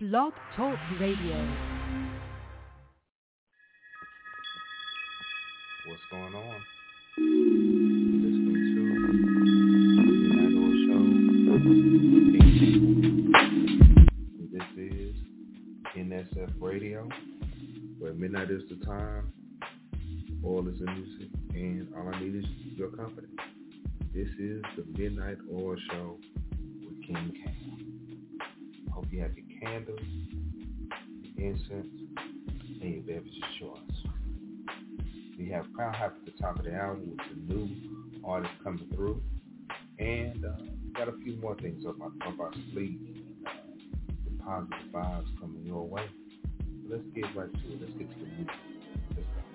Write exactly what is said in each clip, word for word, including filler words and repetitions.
Blog Talk Radio. What's going on? Listening to the Midnight Oil Show. This is N S F Radio, where midnight is the time, oil is the music, and all I need is your company. This is the Midnight Oil Show with King Cam. I hope you have your candles, your incense, and your beverage of choice. We have Crown Hype at the top of the hour with some new artists coming through, and uh, we got a few more things up, up our sleeve, and uh, the positive vibes coming your way. So let's get right to it. Let's get to the music. Let's go.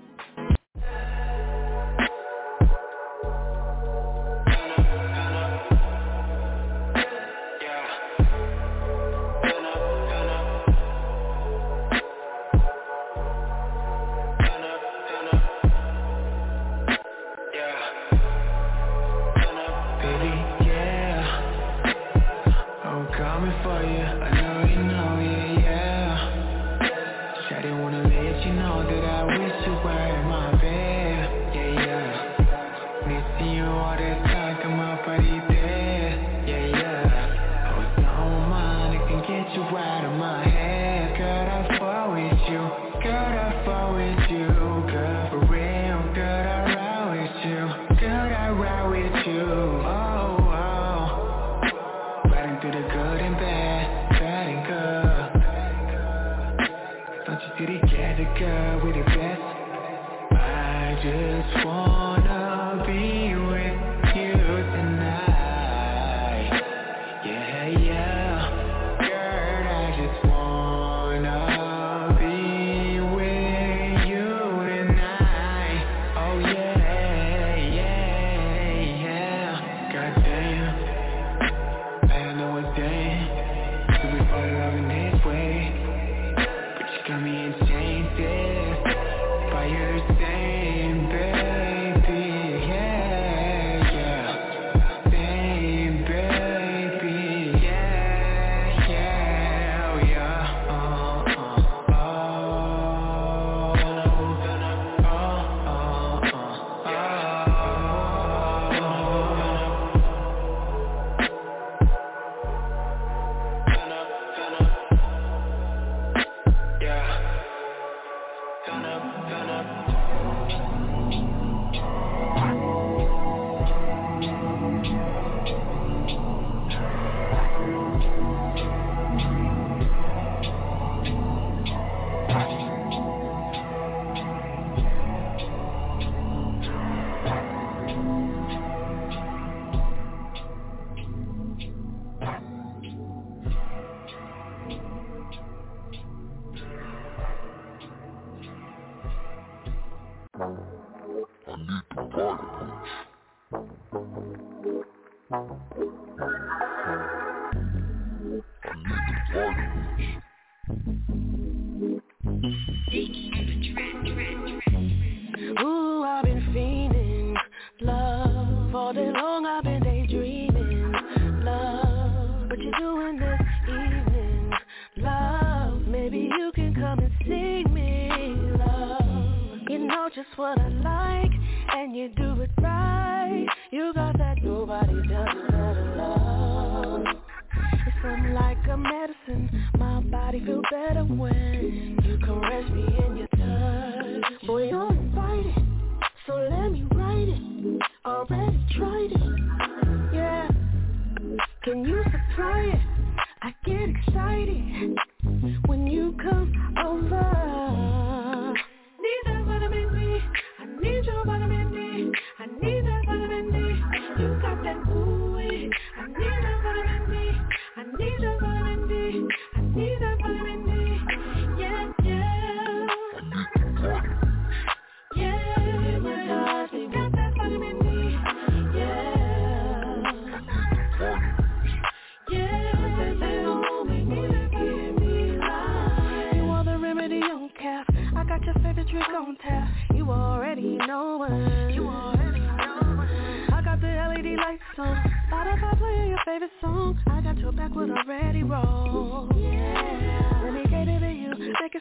favorite song. I got your back with a ready roll. Yeah.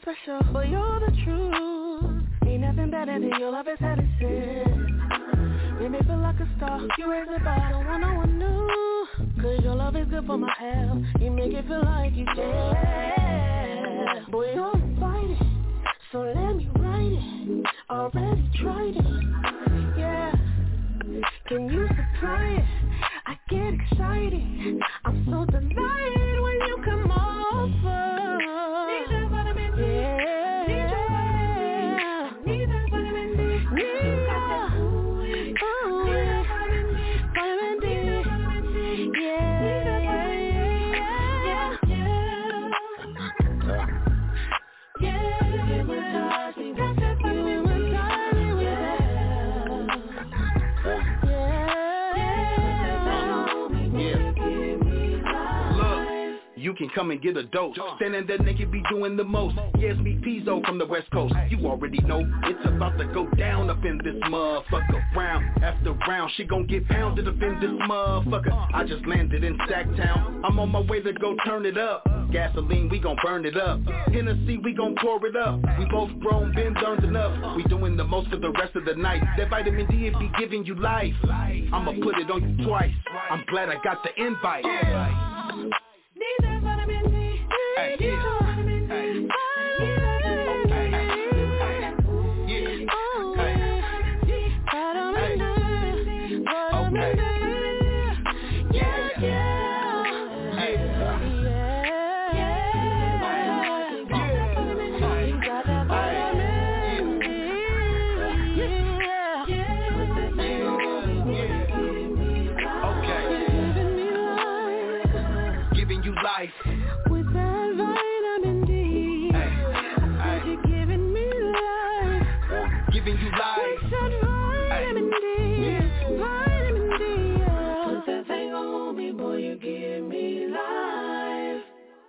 special, but you're the truth. Ain't nothing better than your love is heaven sent. Made me feel like a star, you raise the bar, I don't want no one new. Cause your love is good for my health, you make it feel like you care. Boy, you're invited, so let me write it. Already tried it, yeah. Can you supply it? I get excited, I'm so delighted when you come over. Need that vitamin D, yeah. Need that vitamin D, need that vitamin D, need that vitamin D, need that vitamin D, yeah, yeah, yeah, yeah, yeah. Give me touch, me touch that vitamin D, you can come and get a dose. Standing there naked be doing the most. Yeah, it's me Pizzo from the West Coast. You already know it's about to go down up in this motherfucker. Round after round, she gon' get pounded up in this motherfucker. I just landed in Sacktown. I'm on my way to go turn it up. Gasoline, we gon' burn it up. Hennessy, we gon' pour it up. We both grown, been learned enough. We doing the most for the rest of the night. That vitamin D, it be giving you life. I'ma put it on you twice. I'm glad I got the invite. Need that vitamin D. Hey, Need yeah. that vitamin D. Hey. Need that vitamin D. Hey. Hey. Yeah. Oh, Hey. vitamin D. Vitamin Okay. D. Yeah, yeah. Hey. Yeah. Yeah. You got that vitamin D. Yeah. Yeah. Okay. Giving you life. With that vitamin D, Hey. I said you're giving me life. Giving you life. With that vitamin D, vitamin D, yeah. Put that thing on me, boy, you give me life.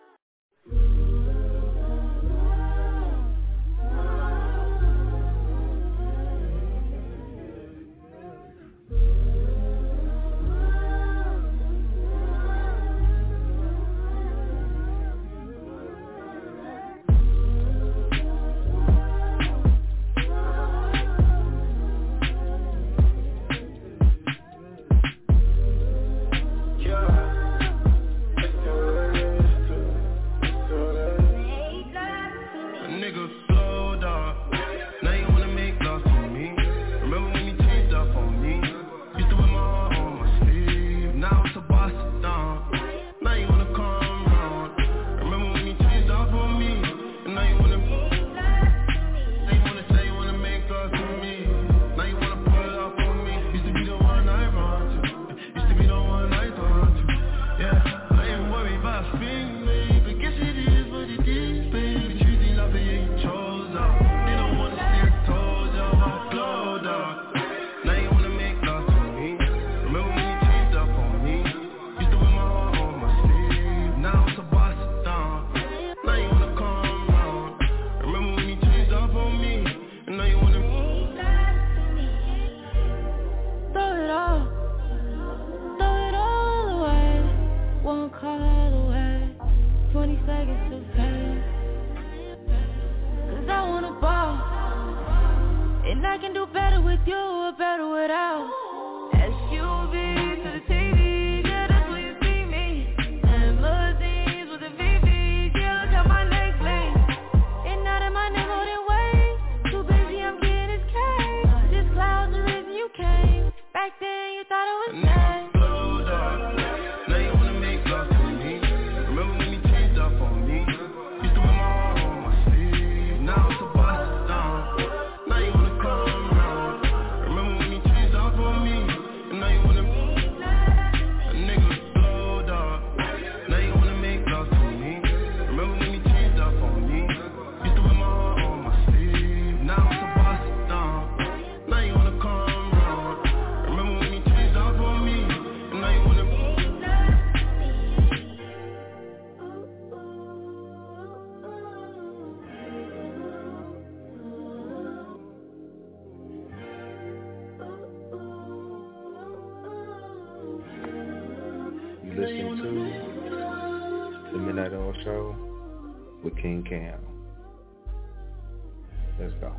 Listening to the Midnight Oil Show with King Cam. Let's go.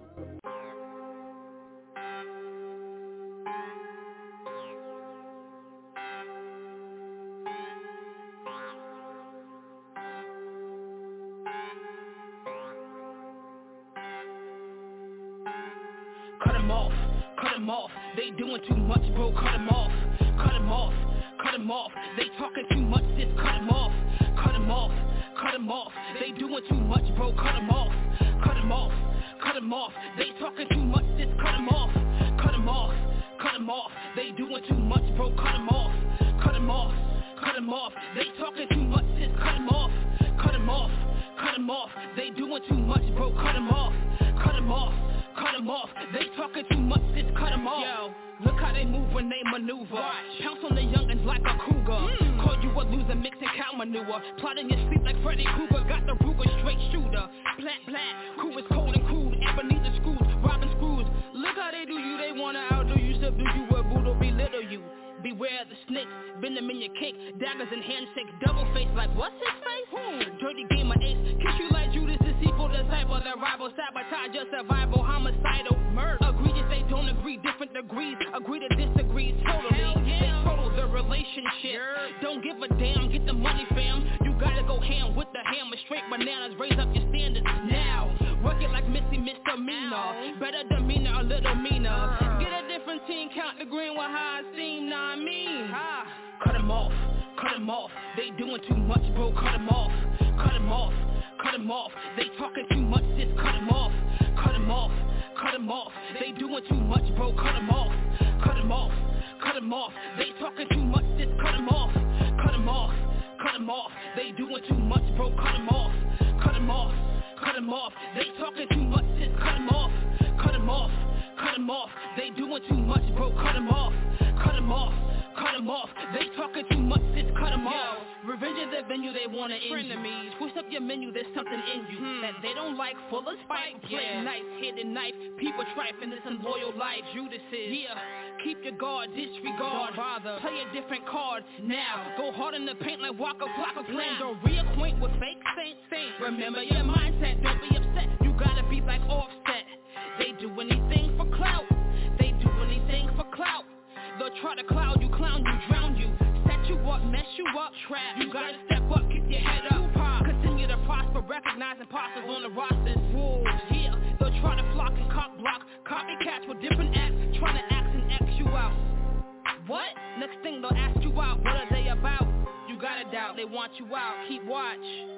Cut them off, cut them off, they doing too much, bro, cut them off, cut them off, cut them off, they talking too much, just cut them off, cut them off, cut them off, they doing too much, bro, cut them off, cut them off, cut them off, they talking too much, just cut them off, cut them off, cut them off, they doing too much, bro, cut them off, cut them off, cut them off, they talking too much, just cut them off, cut them off, cut them off, they doing too much, bro, cut them off, cut them off. Cut them off, they talking too much, just cut them off. Yo, look how they move when they maneuver. Watch. Pounce on the youngins like a cougar. Mm. Call you a loser, mixing cow manure. Plotting your sleep like Freddy Krueger. Got the Ruger, straight shooter. Black, black, cool is cold and crude. Ebenezer screws, robbing screws. Look how they do you, they wanna outdo you. Subdue you, a brutal belittle you. Beware of the snakes, bend them in your cake. Daggers and handshakes, double face like what's his face? Ooh. Dirty game of ace, kiss you like Judas, deceitful disciple, the rival, sabotage your survival, homicidal, murder. Egregious, they don't agree, different degrees, agree to disagree, totally. Hell yeah. They total the relationship. Yeah. Don't give a damn, get the money, fam. You gotta go ham with the hammer, straight bananas, raise up your standards now. Work it like Missy Misdemeanor, better demeanor, a little meaner. Uh. Get a different team, count the green with high esteem, nah. I mean, ah. Cut them off, cut them off, they doing too much, bro, cut them off, cut them off, cut them off, they talking too much, just cut them off, cut them off, cut them off, they doing too much, bro, cut them off, cut them off, cut them off, they talking too much, just cut them off, cut them off, cut them off, they doing too much, bro, cut them off, cut them off, cut them off, they talking too much, just cut them off, cut them off, cut them off, they doing too much, bro, cut them off, cut them off, cut them off, they talking too much, just cut them off. Revenge is the venue they wanna end frenemies. Twist up your menu, there's something in you hmm. that they don't like, full of spite. Play yeah. nice, hidden knife, people trifling, this unloyal life. Judas is, yeah, keep your guard, disregard, don't bother, play a different card now. Go hard in the paint like Waka Flocka Flame. Don't reacquaint with fake saints. Remember your mindset, don't be upset. You gotta be like Offset. They do anything for clout. They do anything for clout. They'll try to cloud you, clown you, drown you, set you up, mess you up, trap. You gotta step up, keep your head up, pop. Continue to prosper, recognize imposters on the rosters. Wolves, yeah, they'll try to flock and cock block, copycats with different acts, trying to act and X you out. What? Next thing they'll ask you out, what are they about? You gotta doubt, they want you out, keep watch.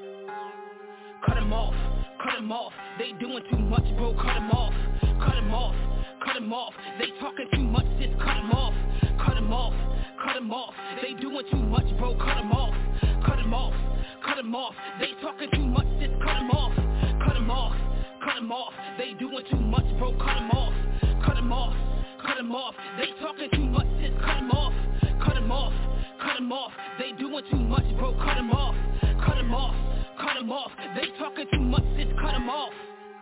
Cut them off, cut them off, they doing too much, bro, cut them off, cut them off. Cut them off, they talking too much, just cut them off, cut them off, cut them off, they doing too much, bro, cut them off, cut them off, cut them off, they talking too much, just cut them off, cut them off, cut them off, they doing too much, bro, cut them off, cut them off, cut them off, they talking too much, just cut them off, cut them off, cut them off, they doing too much, bro, cut them off, cut them off, cut them off, they talking too much, just cut them off.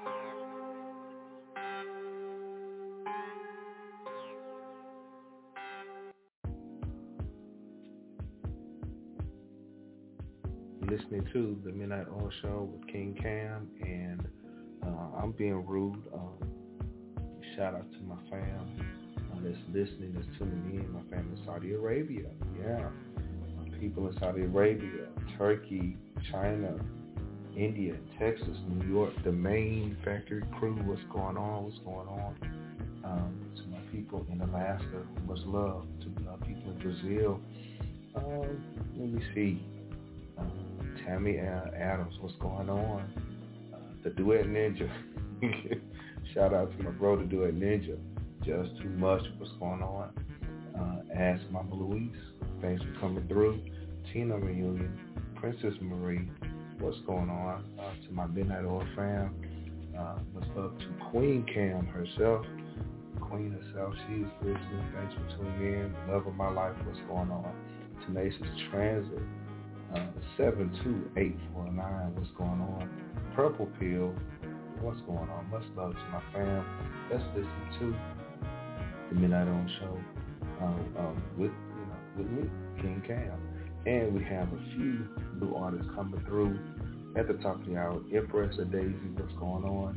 Listening to the Midnight Oil Show with King Cam, and uh, I'm being rude. Um, shout out to my fam uh, that's listening, that's tuning in. My family in Saudi Arabia, yeah. My people in Saudi Arabia, Turkey, China, India, Texas, New York, the main factory crew. What's going on? What's going on? Um, to my people in Alaska, much love. To my people in Brazil. Um, let me see. Um, Tammy Adams, what's going on? Uh, the Duet Ninja. Shout out to my bro, the Duet Ninja. Just too much, what's going on? Uh, Ask Mama Louise, thanks for coming through. Tina Reunion, Princess Marie, what's going on? Uh, to my Midnight Oil fam, uh, what's up to Queen Cam herself. Queen herself, she's listening. Thanks for tuning in. Love of my life, what's going on? Tenacious Transit. Uh, seven two eight four nine, what's going on? Purple Pill, what's going on? Much love to my fam. Let's listen to the Midnight On Show um, um, with you know with me, King Cam, and we have a few new artists coming through at the top of the hour. Empress of Daisy, what's going on?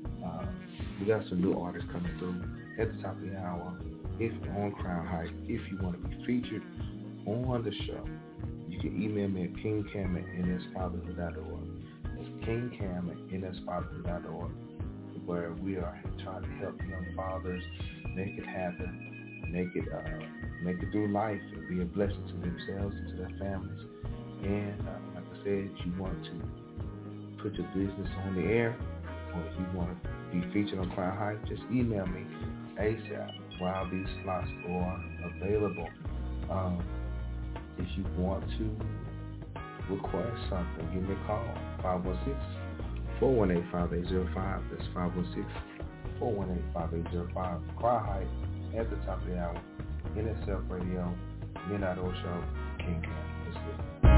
Uh, we got some new artists coming through at the top of the hour. If you're on Crown Heights, if you want to be featured on the show, you can email me at kingcam at n s fatherhood dot org. That's kingcam at n s fatherhood dot org, where we are trying to help young fathers make it happen, make it uh, make it through life, and be a blessing to themselves and to their families. And uh, like I said, if you want to put your business on the air, or if you want to be featured on Crown Heights, just email me ASAP while these slots are available. Um, if you want to request something, give me a call, five one six, four one eight, five eight zero five. That's five one six, four one eight, five eight zero five. Crown Heights at the top of the hour. N S F Radio, Midnight Oil Show, King Cam. Let's get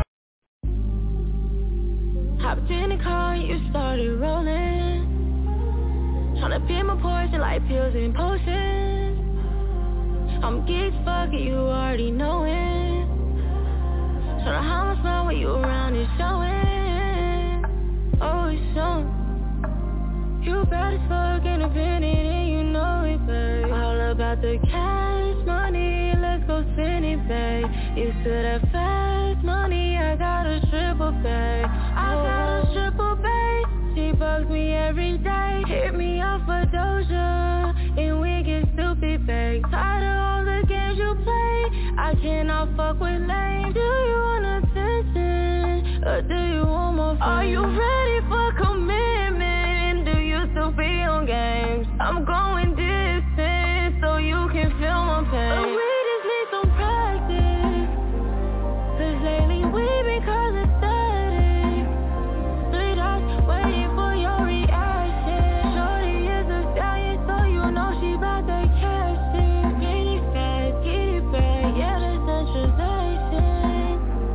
it. Hopped in the car and you started rolling. Tryna pick my poison like pills and potions. I'm geek fuck it, you already know it. Tryna hide my smile when you around and showing. Oh, it's showing. You bad as fuck, independent, and you know it, babe. All about the cash money, let's go spend it, babe. Used to that fast money, I got a triple, babe. I got a triple, babe. She bugs me every day. Hit me off a Doja, and we get stupid, babe. Tired of all the games you play, I cannot fuck with lame. Do you want attention, or do you want more fun? Are you ready for commitment? Do you still be on games? I'm going distance, so you can feel my pain. But we just need some practice, cause lately we've been causing static. Three dots waiting for your reaction. Shorty is a stallion, so you know she bout that cash in. Get it fast, get it back, yeah, that's centralization.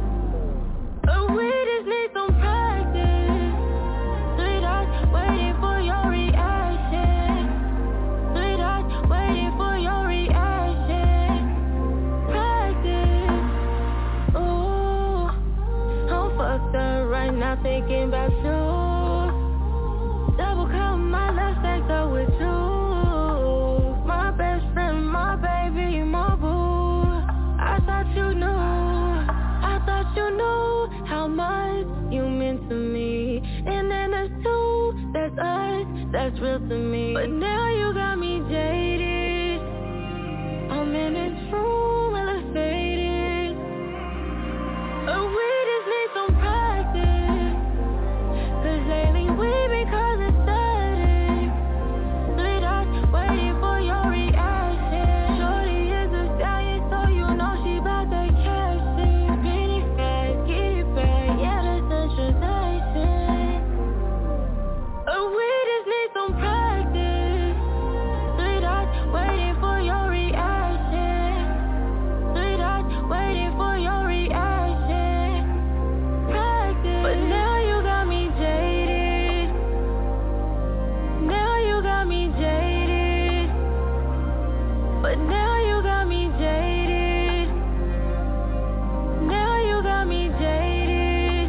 But we just need some practice. Three dots waiting for your reaction. Three dots waiting for your reaction. Practice. Ooh, I'm fucked up right now thinking about you. Double cup, my left stacked up with you. My best friend, my baby, my boo. I thought you knew, I thought you knew how much you meant to me. And then there's two, that's us, that's real to me. But now you got me jaded. I'm in this room elevated. But we just need some practice, cause lately we've been causing static. Three dots waiting for your reaction. Shorty is a stallion, so you know she bout that cash in. Get it fast, get it back, yeah, that's centralization. But we just need some practice. Three dots waiting for your reaction. Three dots waiting for your reaction. Practice. But now you got me jaded. Now you got me jaded. But now you got me jaded. Now you got me jaded.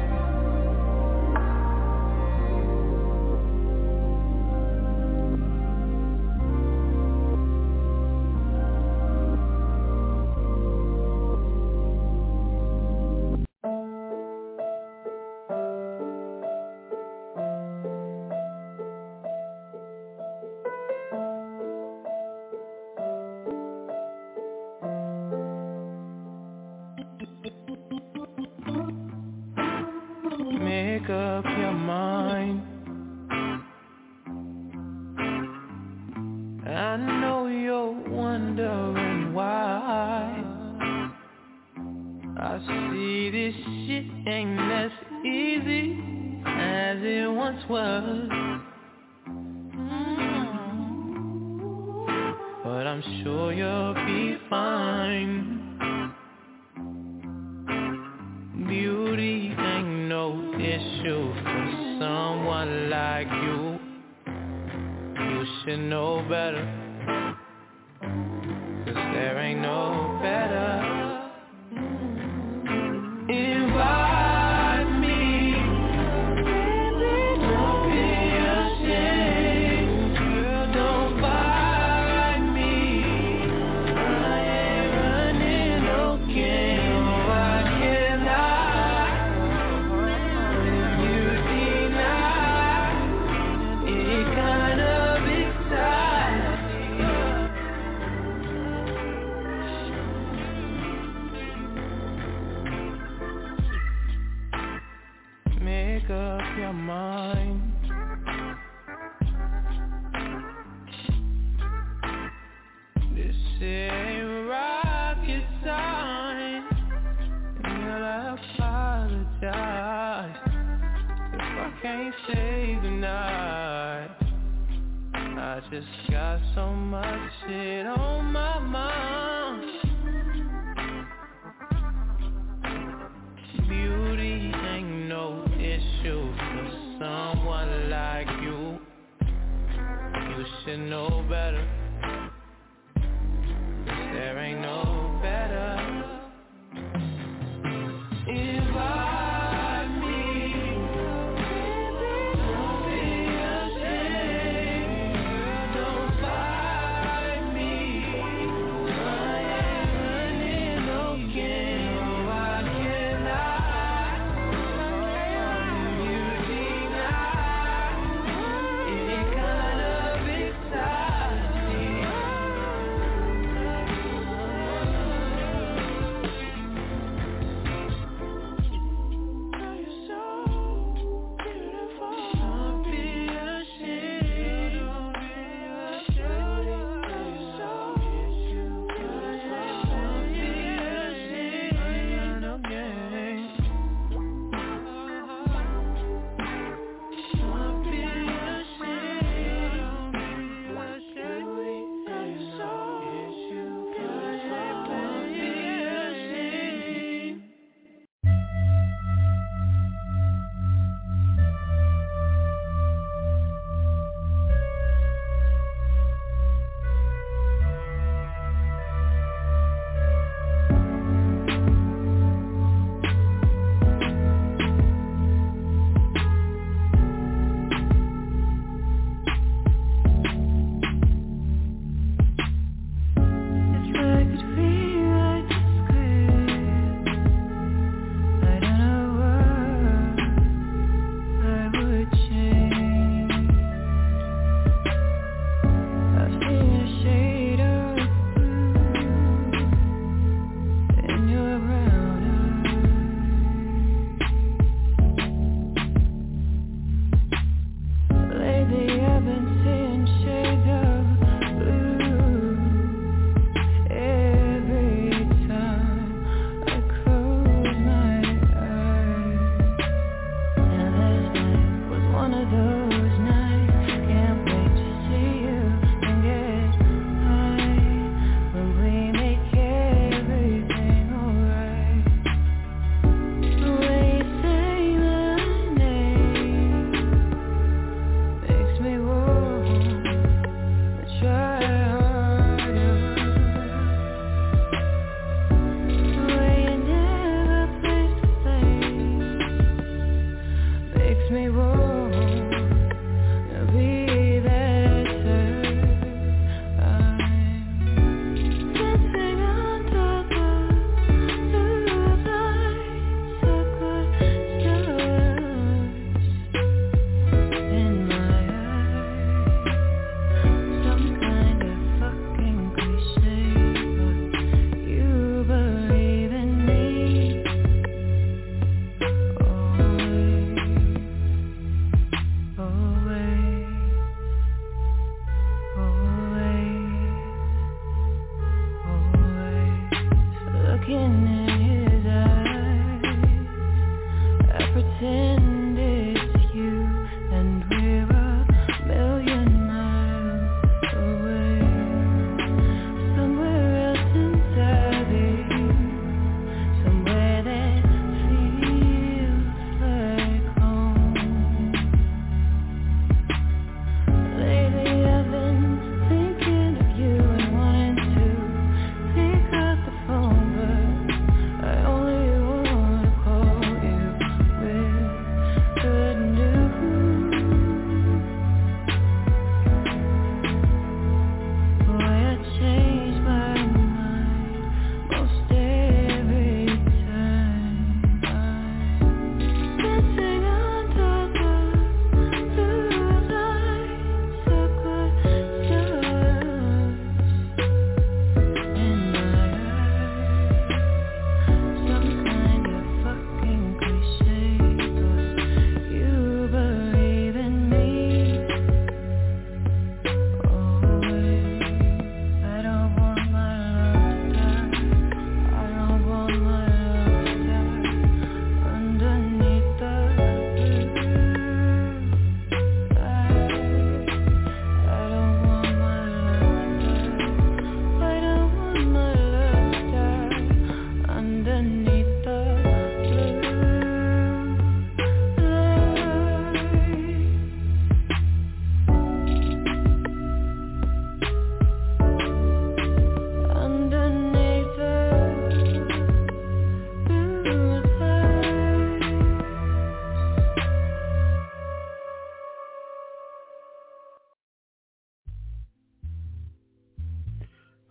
Make up your mind. I know you're wondering why. I see this shit ain't as easy as it once was. Mm. But I'm sure you'll be fine. Beauty ain't no issue for someone like you. You should know better, cause there ain't no better. Invite me, don't be ashamed. your mind. This ain't rocket science, and I'll apologize if I can't save the night. I just got so much shit on my mind. Beauty ain't no issue for someone like you. You should know better. There ain't no better. If I meet, don't be ashamed. Don't fight me. I ain't running again. No, I cannot. You deny. It kind of excites me.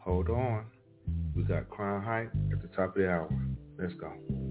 hold on. We got Crown Height at the top of the hour. Let's go.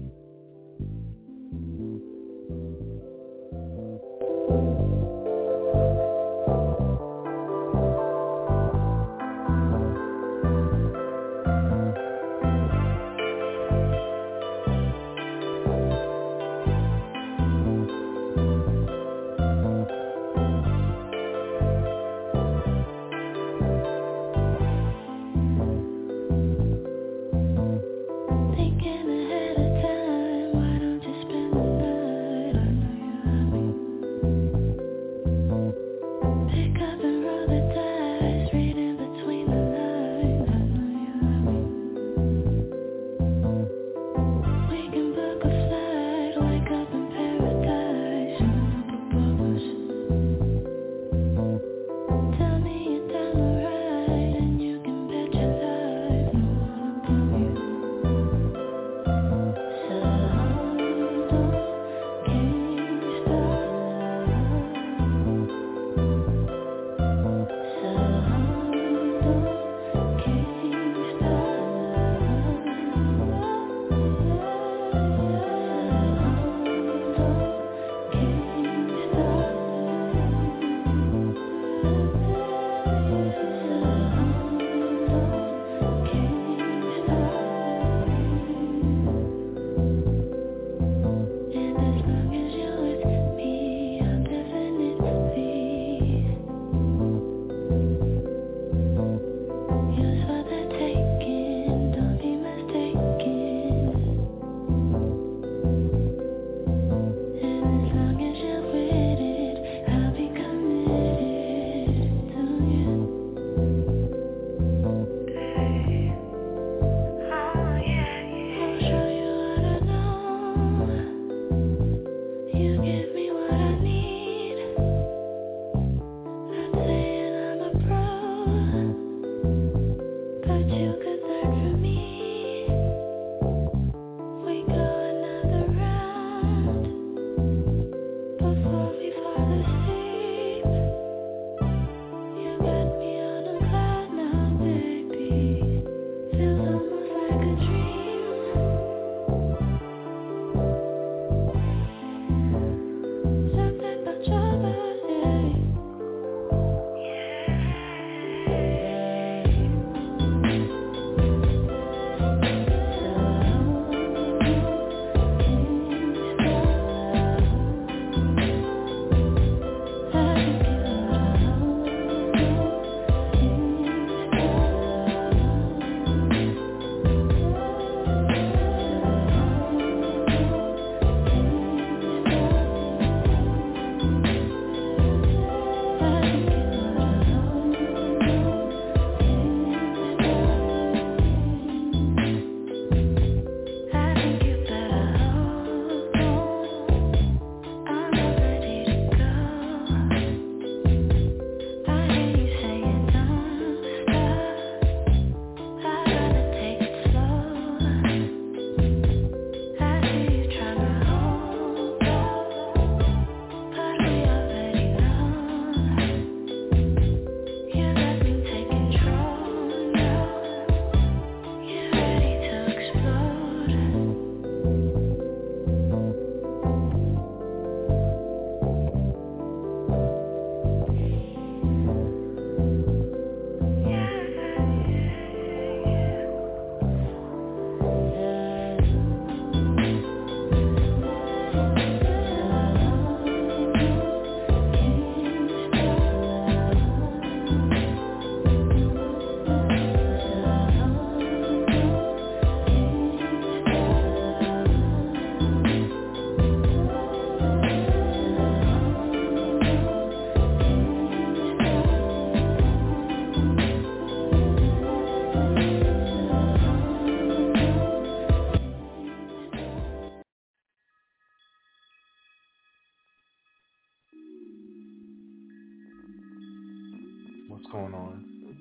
What's going on?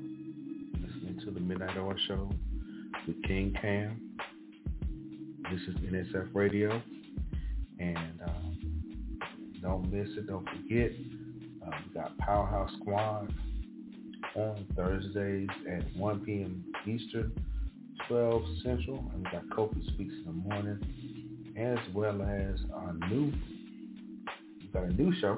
Listening to the Midnight Oil Show with King Cam. This is N S F Radio, and um, don't miss it. Don't forget, uh, we got Powerhouse Squad on Thursdays at one p.m. Eastern, twelve Central, and we got Kofi Speaks in the morning, as well as our new, we got a new show,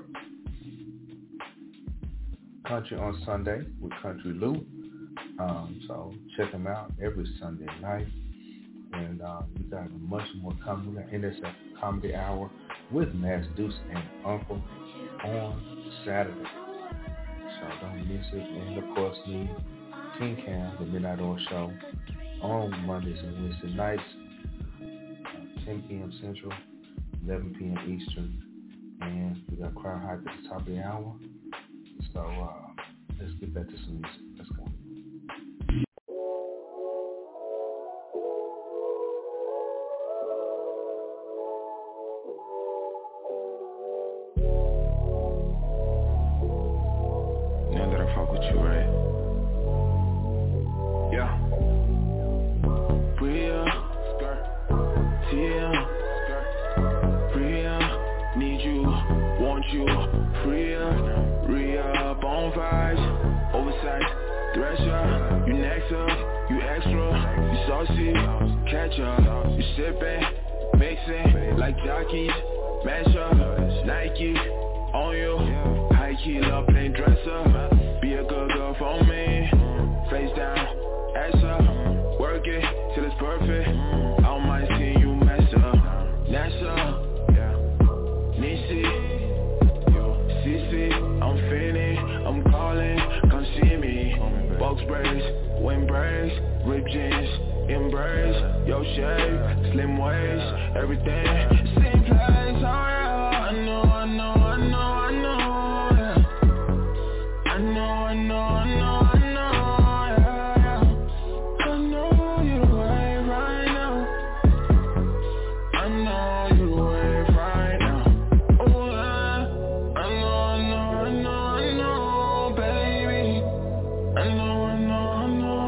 Country on Sunday with Country Lou. Um, so check them out every Sunday night. And uh, we got much more coming. We got N S F Comedy Hour with Mass Deuce and Uncle on Saturday. So don't miss it. And of course, me, King Cam, the Midnight Oil Show on Mondays and Wednesday nights, uh, ten p.m. Central, eleven p.m. Eastern. And we got Crowd Hype at the top of the hour. So uh, let's get back to some music. Let's go. Now that I fuck with you, right? Yeah. Bria, Tia, Bria, need you, want you, Bria, Ria, bon vibes, oversight, thresher, you next up, you extra, you saucy, catch up, you sippin', mixin', like jockeys, mash up, Nike, on you, high key love plain dresser, be a good girl for me, face down, ass up, work it till it's perfect, I don't mind seeing you mess up, NASA, Nisi, C C, I'm finished, I'm calling, come see me, box braids, wind braids, rib jeans, embrace, your shape, slim waist, everything, same place, alright. I know, I know, I know, I know, yeah. I know, I know, I know, I know, yeah, yeah. I know you're the way right now. I know you're the way right now. Oh, yeah. I know, I know, I know, I know, baby. I know, I know, I know,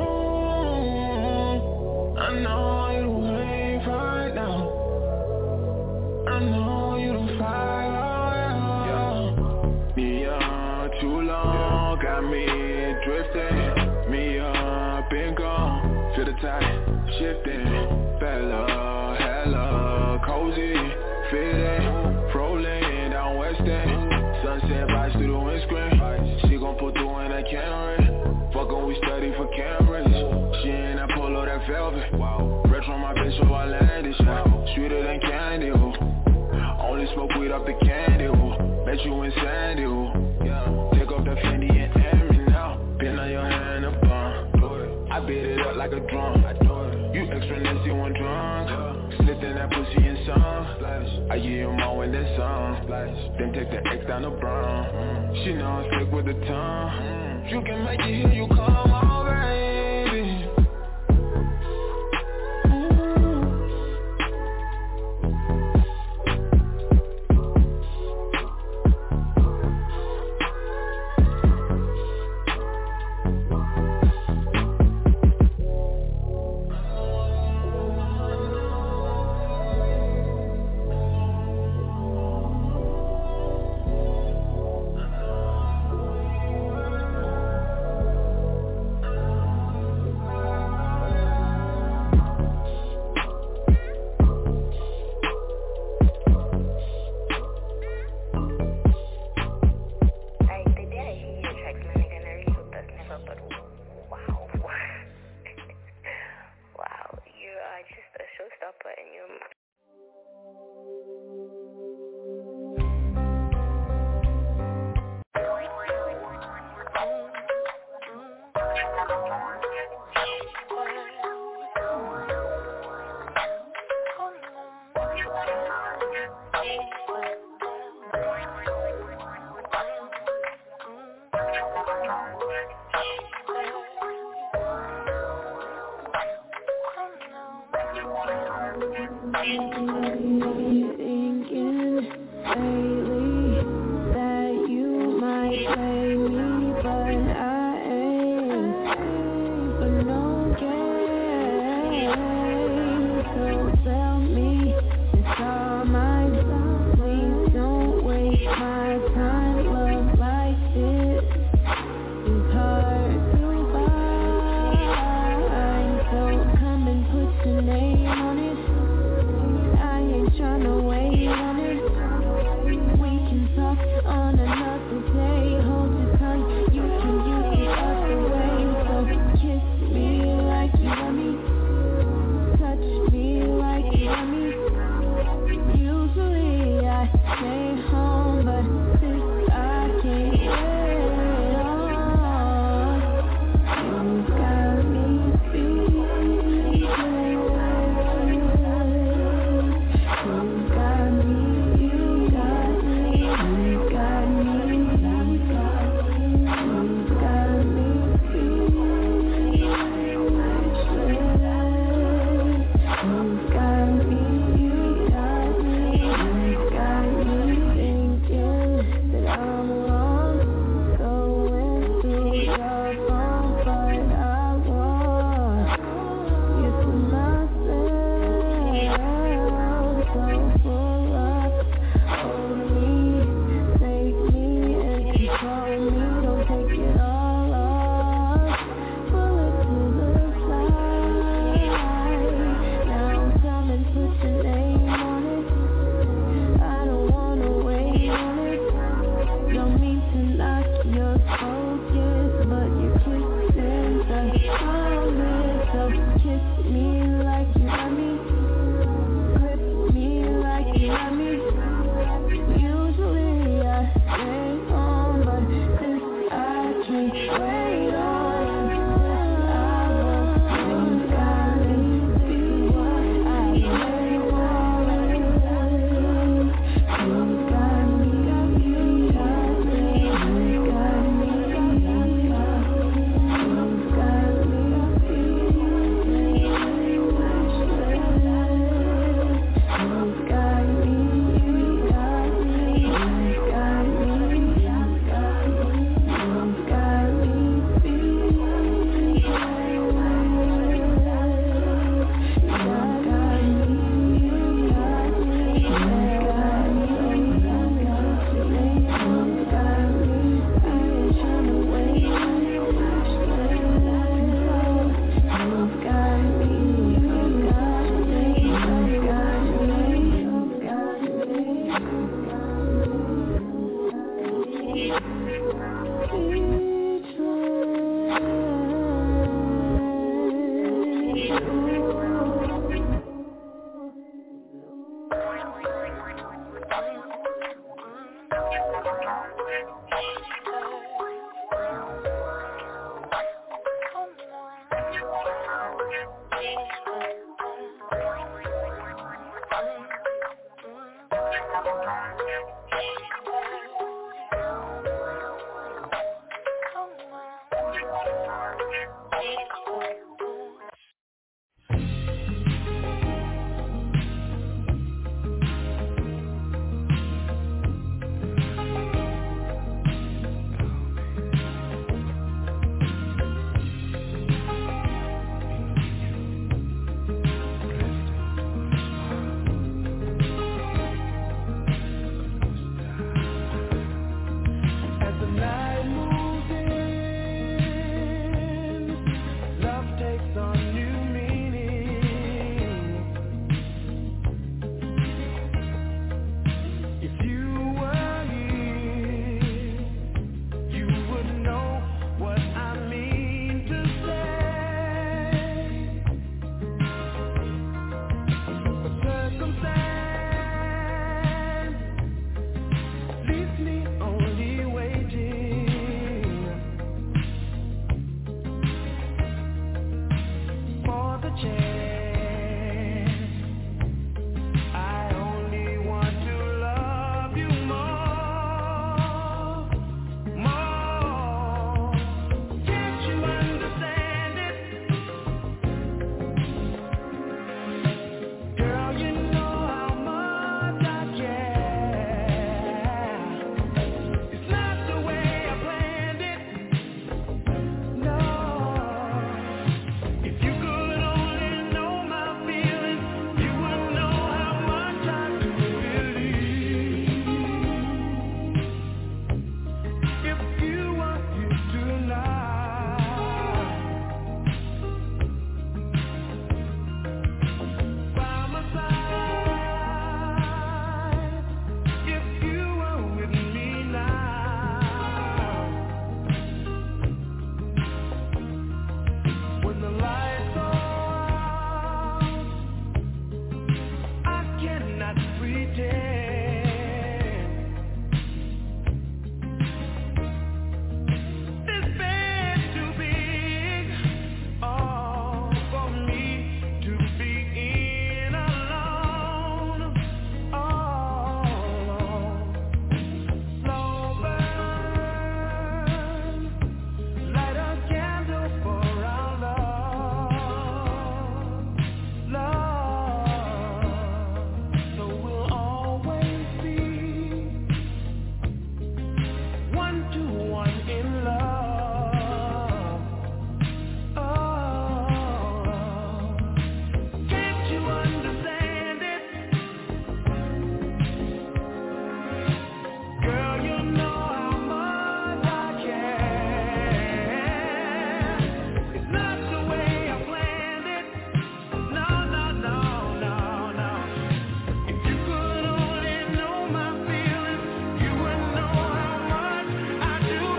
I know. I know you're the way right now. I know you the fire, yeah. Me up too long, got me drifting. Me up and gone, feel the tide shifting. Bella, hella, cozy, fitting. Rolling down West End, sunset vibes through the windscreen. She gon' put through in that Camry. Fuckin' we study for cameras. She in that polo, that velvet. Retro my bitch, so I landed. Sweeter than candy, oh. Only smoke weed off the candy, ooh. Bet you insanity, ooh. Yeah. Take off that Fendi and Amery now. Pin on your hand and bun. I beat it up like a drum. I do it. You extra nasty when drunk. Yeah. Slipped in that pussy in some. I give you more when that song. Then take the X down the brown. Mm. She know I'm slick with the tongue. Mm. You can make it here, you come on, baby. I do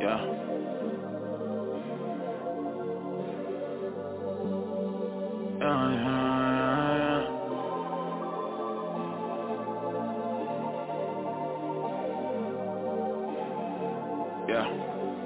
Yeah. Yeah, yeah, yeah. Yeah.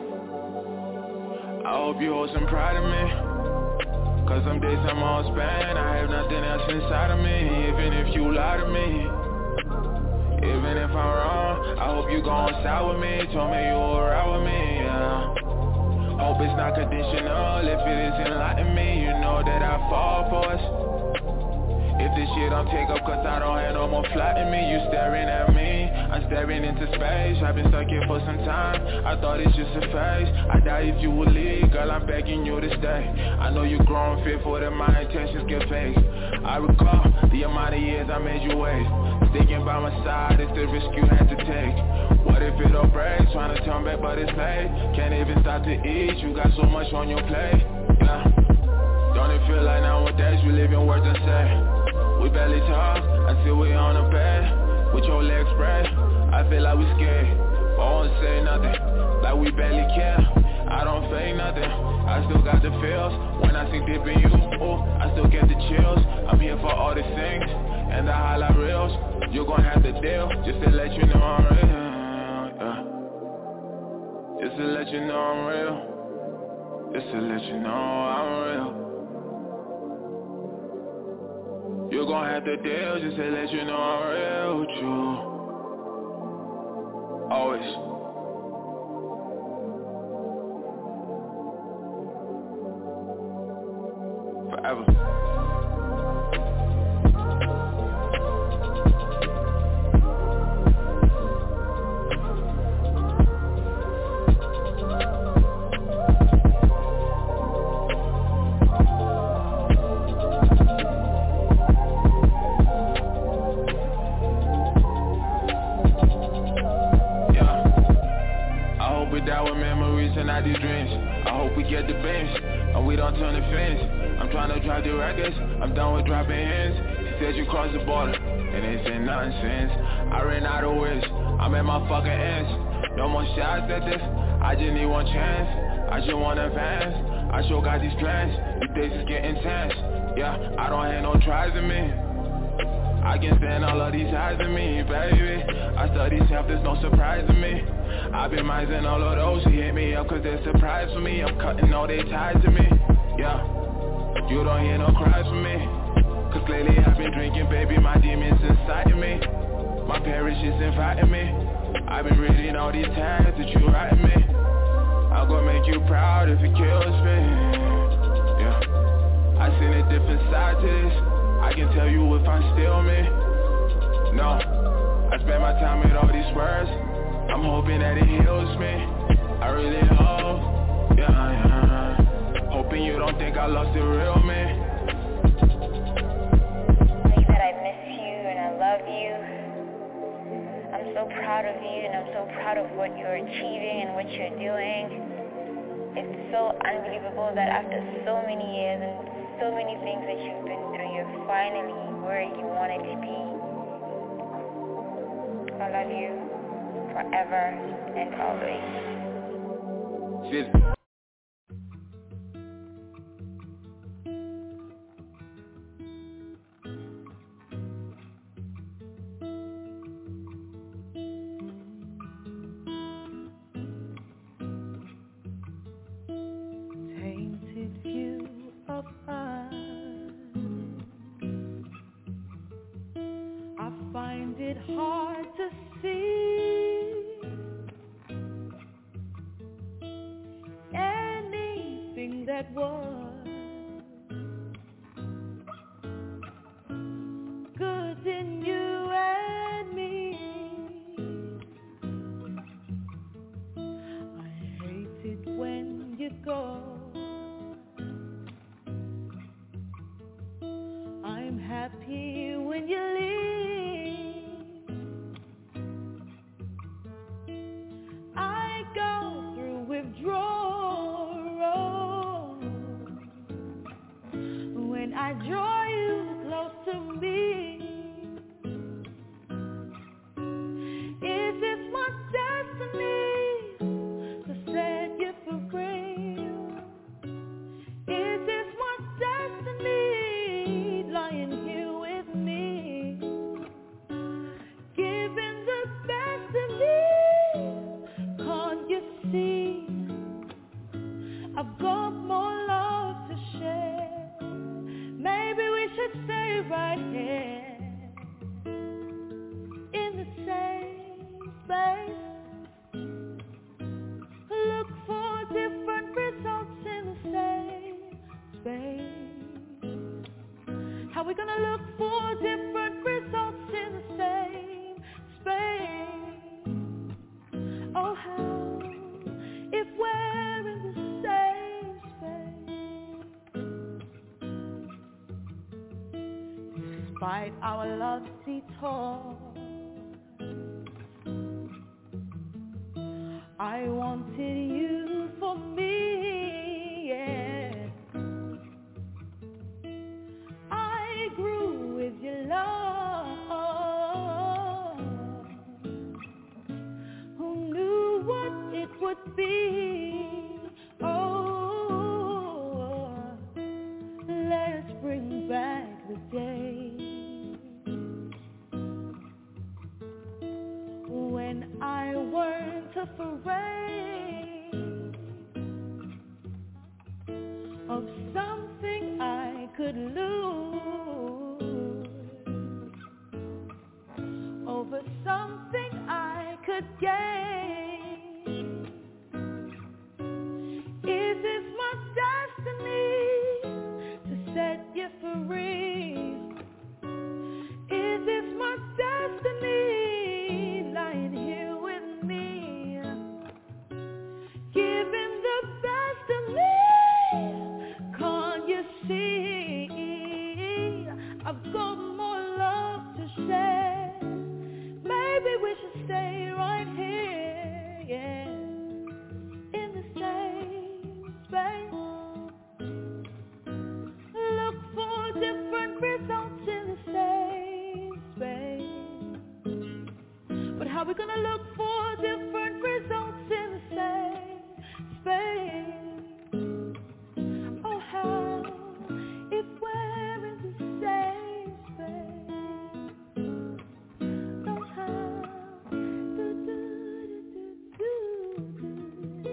I hope you hold some pride in me, cause some days I'm all spent, I have nothing else inside of me. Even if you lie to me, even if I'm wrong, I hope you gon' side with me. Told me you were right with me, yeah. Hope it's not conditional, if it isn't lying me, you know that I fall for us. If this shit don't take up cause I don't have no more flight in me, you staring at me, I'm staring into space. I've been stuck here for some time, I thought it's just a phase. I doubt if you would leave, girl, I'm begging you to stay. I know you grown, fearful that my intentions get fake. I recall the amount of years I made you wait. Sticking by my side, it's the risk you had to take. What if it all breaks, trying to turn back but it's late. Can't even stop to eat, you got so much on your plate, yeah. Don't it feel like nowadays we living words unsaid? We barely talk, until we on the bed, with your legs spread. I feel like we scared, but I won't say nothing, like we barely care. I don't fake nothing, I still got the feels. When I sink deep in you, ooh, I still get the chills. I'm here for all the things, and the highlight reels. You gon' have to deal, just to let you know I'm real, yeah. Just to let you know I'm real, just to let you know I'm real. You gon' have to deal, just to let you know I'm real with you. Always. Forever. Not these dreams, I hope we get the bench, and we don't turn the fence. I'm trying to drive the records, I'm done with dropping hints. She said you crossed the border, and it's in nonsense. I ran out of wish, I'm at my fucking ends. No more shots at this, I just need one chance. I just want advance, I sure got these plans. These days is getting tense, yeah, I don't have no tries in me. I can stand all of these highs in me, baby. I study self, there's no surprise in me. I've been mising all of those who hit me up cause they're surprise for me. I'm cutting all they ties to me, yeah. You don't hear no cries from me, cause lately I've been drinking, baby, my demons inside of me. My parish is inviting me. I've been reading all these tags that you writing me. I'm gonna make you proud if it kills me, yeah. I seen a different side to this, I can tell you if I'm still me. No, I spend my time with all these words, I'm hoping that it heals me. I really hope, yeah, yeah. Hoping you don't think I lost the real me. Like that I miss you and I love you. I'm so proud of you and I'm so proud of what you're achieving and what you're doing. It's so unbelievable that after so many years and so many things that you've been through, you're finally where you wanted to be. I love you. Forever and always. Shit. Tainted view of us, I find it hard to see that was good in you and me. I hate it when you go. I'm happy when you leave. I go through withdrawal. write our love detour. I wanted you for me, yeah. I grew with your love. Who knew what it would be? Oh, let's bring back the day when I weren't afraid of something I could lose, over something I could gain. Is this my destiny to set you free? Is this my destiny lying here with me, giving the best of me? Can't you see I've got more love to share? Maybe we should stay right here, yeah, in the same space. Look for different results in the same space. But how we gonna look for different results in the same space? Oh, how if we're in the same space? Oh, how do, do, do, do, do.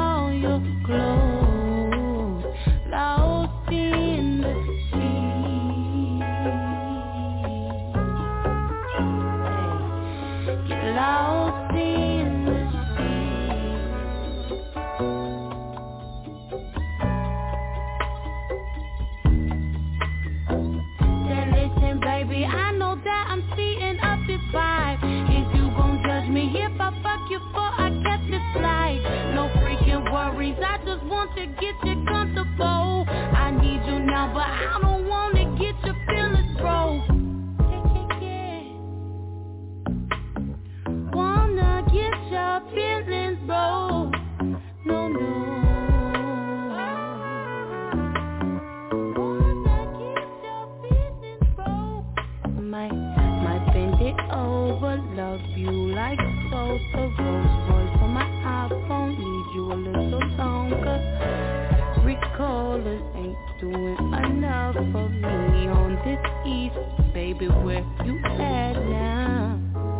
Clothes lost in the sea. down, but I don't wanna get your feelings broke. Wanna get your feelings broke. No, no. Wanna get your feelings broke. Might, might bend it over, love you like so. The Rolls Royce on my iPhone, need you a little longer. Recallers ain't doing enough for me on this east. Baby, where you at now?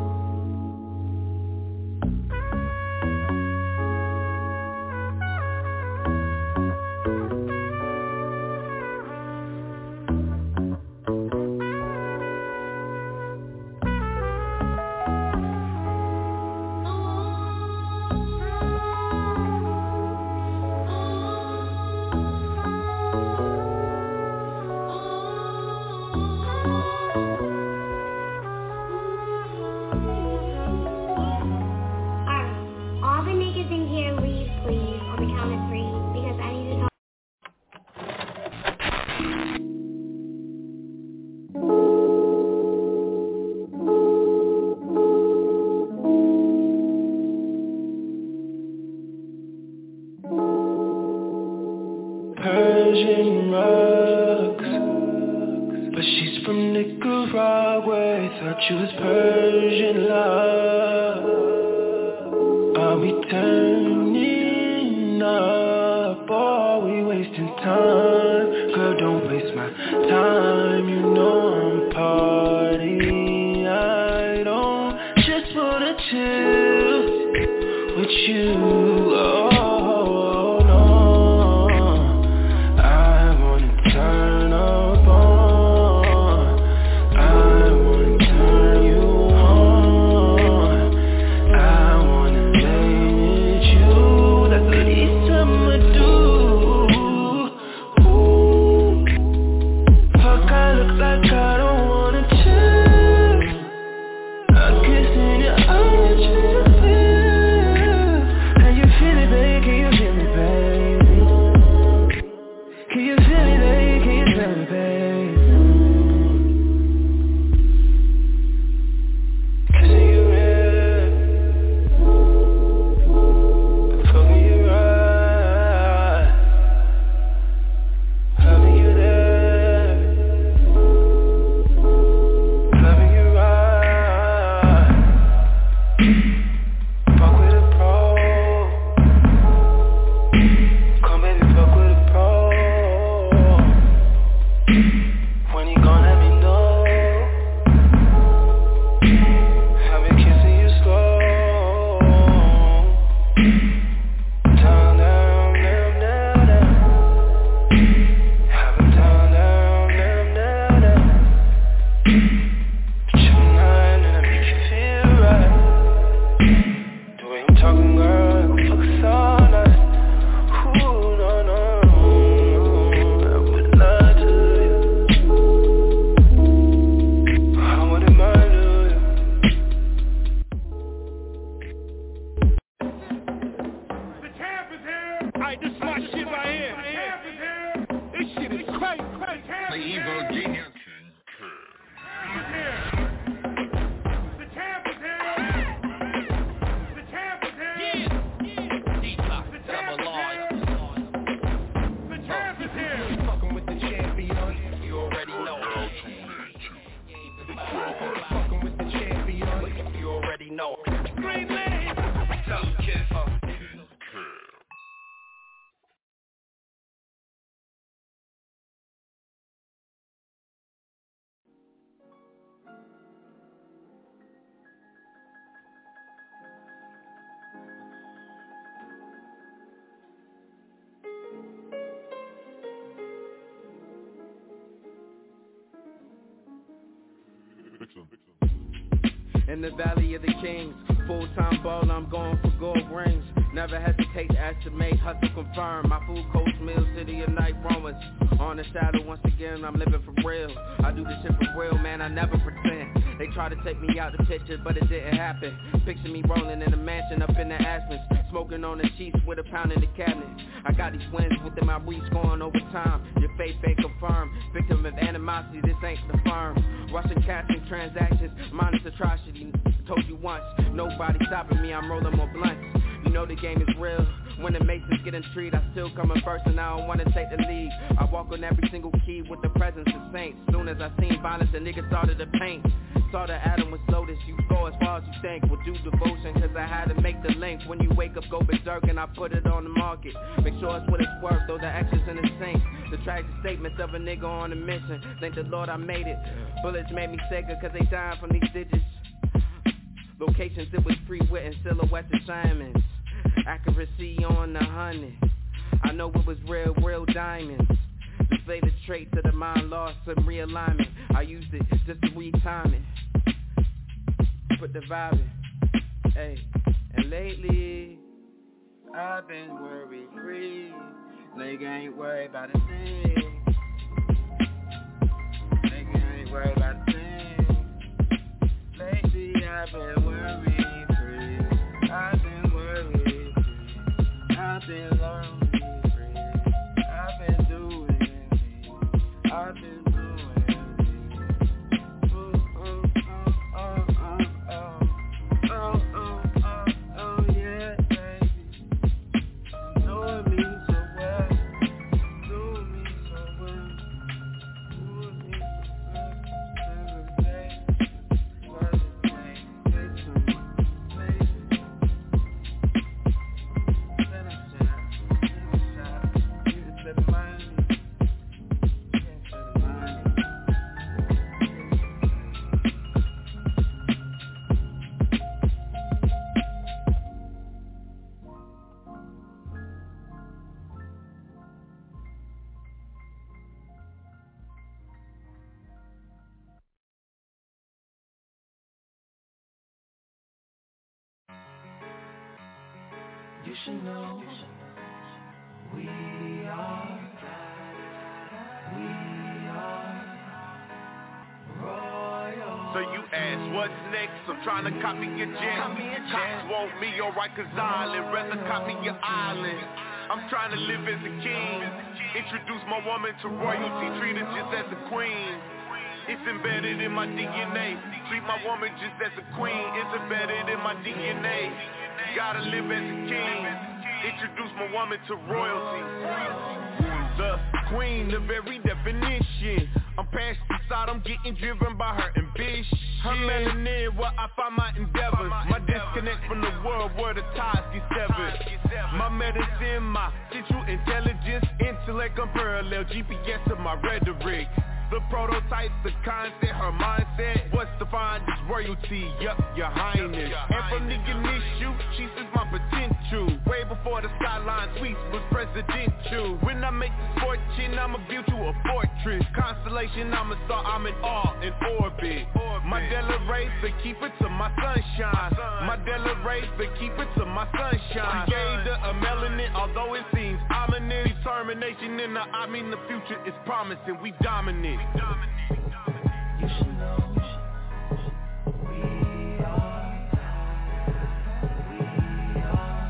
Persian rugs, but she's from Nicaragua. Thought you was Persian love. Are we turning up? Or are we wasting time? Girl, don't waste my time. You know I'm partying. I don't just wanna chill with you. Oh. In the Valley of the Kings, full-time ball, I'm going for gold rings. Never hesitate to estimate, hustle confirm. My food coast meal, city of night roamers. On the shadow once again, I'm living for real. I do this shit for real, man, I never pretend. They try to take me out the picture, but it didn't happen. Picture me rolling in a mansion up in the Aspens, smoking on the sheets with a pound in the cabinet. I got these wins within my reach going over time. Your faith ain't confirmed. Victim of animosity, this ain't the firm. Russian casting transactions, minus atrocity. Told you once, nobody stopping me, I'm rolling more blunts. You know the game is real. When the Masons get intrigued, I still come in first and I don't wanna take the lead. I walk on every single key with the presence of saints. Soon as I seen violence, the niggas started to paint. Saw the atom was lotus, you go as far as you think. We'll do devotion cause I had to make the link. When you wake up, go berserk and I put it on the market. Make sure it's what it's worth, throw the extras in the sink. The tragic statements of a nigga on a mission. Thank the Lord I made it. Bullets made me sicker cause they dying from these digits. Locations it was free with and silhouette assignments. Accuracy on the honey. I know it was real, real diamonds. Display the traits of the mind lost, some realignment. I used it just to retime it. Put the vibe in. Hey, and lately I've been worry free. Nigga ain't worried about a thing. Nigga ain't worried about a thing. Lately I've been worry free. I've been worry free. I've been lonely free. I've been doing me. I've been doing me. Ooh, ooh, oh, oh, oh, oh. Oh, oh, oh, oh, yeah, baby. You know me so well. Do me so well. Do me so well. Every day. What a day. It's so amazing. Then I shine. Then I shine. You just let mine. You should know we are, we are royal. So you ask, what's next? I'm trying to copy your jet. Cops want me, alright, cause I'll rather copy your island. I'm trying to live as a king. Introduce my woman to royalty, treat her just as a queen. It's embedded in my D N A. Treat my woman just as a queen. It's embedded in my D N A. Gotta live as a king. Introduce my woman to royalty. The queen, the very definition. I'm past the side, I'm getting driven by her ambition. Her melanin, where I find my endeavors. My disconnect from the world, where the ties get severed. My medicine, my central intelligence, intellect unparalleled, G P S of my rhetoric. The prototype, the concept, her mindset. What's defined as royalty? Yup, your highness. And from the initial, she sees my potential. Way before the skyline suites was presidential. When I make this fortune, I'ma build you a fortress. Constellation, I'm a star, I'm in awe, in orbit. My Della Ray, the keeper to my sunshine. My Della Ray, the keeper to my sunshine. Creator of melanin, although it seems ominous. Determination in the, I mean the future is promising. We dominate. You should know we are, we are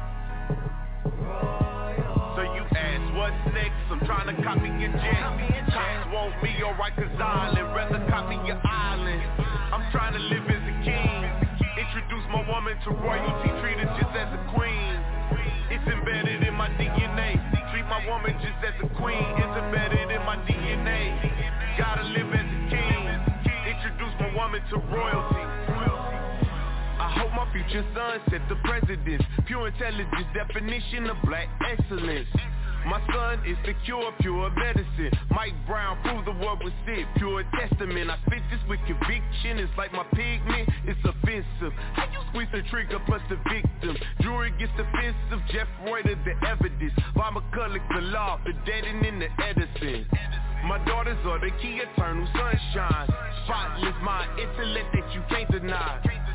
royal. So you ask, what's next? I'm trying to copy your jet. Cops want me, alright, cause I'll rather copy your island. I'm trying to live as a king. Introduce my woman to royalty, treat her just as a queen. It's embedded in my D N A. Treat my woman just as a queen. It's embedded in my D N A. Gotta live as a king. Introduce my woman to royalty. I hope my future son set the precedence. Pure intelligence, definition of black excellence. My son is the cure, pure medicine. Mike Brown proved the word was sick, pure testament. I spit this with conviction, it's like my pigment, it's offensive. How you squeeze the trigger plus the victim? Jury gets defensive, Jeff Reuter the evidence. Bob McCulloch the law, the deadened in the Edison. My daughters are the key, eternal sunshine. Spotless mind, intellect that you can't deny.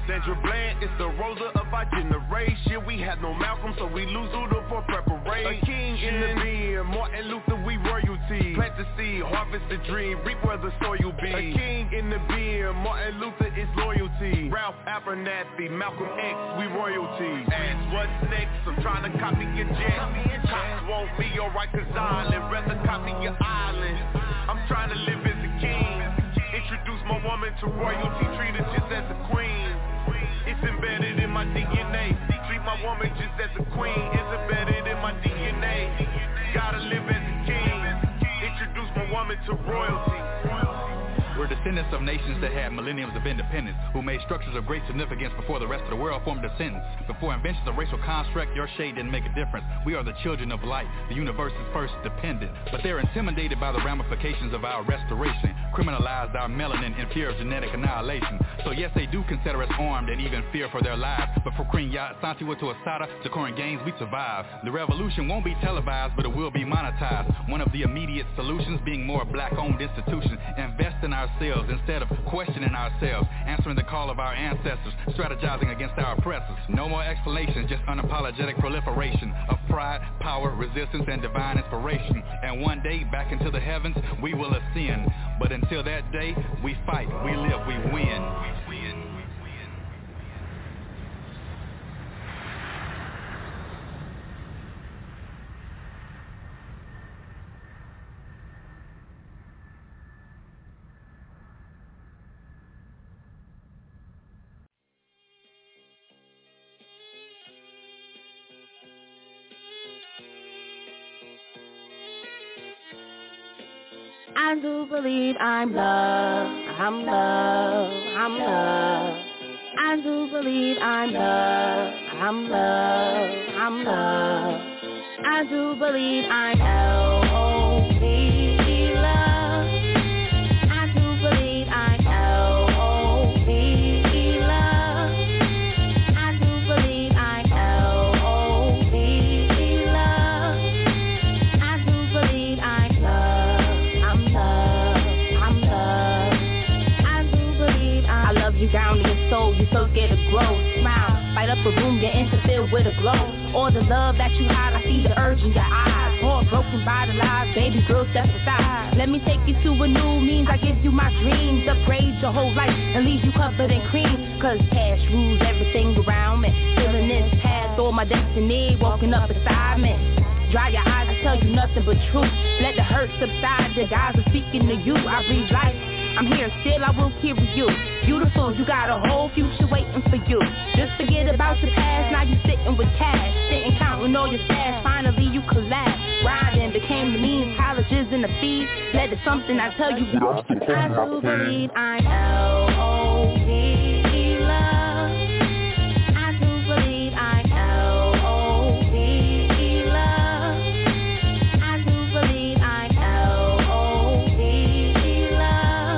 Sandra Bland is the Rosa of our generation. We had no Malcolm, so we lose Luther for preparation. A king in the bin, Martin Luther, we royalty. Plant the seed, harvest the dream, reap where the soil be. A king in the bin, Martin Luther is loyalty. Ralph Abernathy, Malcolm X, we royalty. Ask what's next, I'm trying to copy your jet. Cops won't be alright cause I'd rather copy your island. I'm trying to live as a king. Introduce my woman to royalty, treat her just as a queen. It's embedded in my D N A. Treat my woman just as a queen. It's embedded in my D N A. Gotta live as a king. Introduce my woman to royalty. We're descendants of nations that had millenniums of independence, who made structures of great significance before the rest of the world formed a sentence. Before inventions of racial construct, your shade didn't make a difference. We are the children of light, the universe's first dependent. But they're intimidated by the ramifications of our restoration, criminalized our melanin in fear of genetic annihilation. So yes, they do consider us armed and even fear for their lives. But for Queen Yacht, Santi to Asada, to Corin Gaines, we survive. The revolution won't be televised, but it will be monetized. One of the immediate solutions being more black-owned institutions. Invest in our ourselves instead of questioning ourselves, answering the call of our ancestors, strategizing against our oppressors. No more explanations, just unapologetic proliferation of pride, power, resistance, and divine inspiration. And one day, back into the heavens, we will ascend. But until that day, we fight, we live, we win. I do believe I'm loved, I'm loved, I'm loved. I do believe I'm loved, I'm loved, I'm loved. I do believe I'm L O V E loved. I do believe I'm L O V E loved. I do believe I'm L O V E loved. I do believe I'm you down to your soul, you so scared to grow. Smile, light up a room, your ends are filled with a glow. All the love that you hide, I see the urge in your eyes. Heartbroken by the lies, baby girl, step aside. Let me take you to a new means, I give you my dreams. Upgrade your whole life and leave you covered in cream. Cause cash rules everything around me. Feeling this past, all my destiny, walking up beside me. Dry your eyes, I tell you nothing but truth. Let the hurt subside, the guys are speaking to you. I breathe life, I'm here still, I will carry you. Beautiful, you got a whole future waiting for you. Just forget about your past, now you sitting with cash. Sitting counting all your stash, finally you collapse. Riding became the means, colleges and the fees. Led to something I tell you, I do believe I'm L O V E love. I do believe I'm L O V E love. I do believe I'm L O V E love.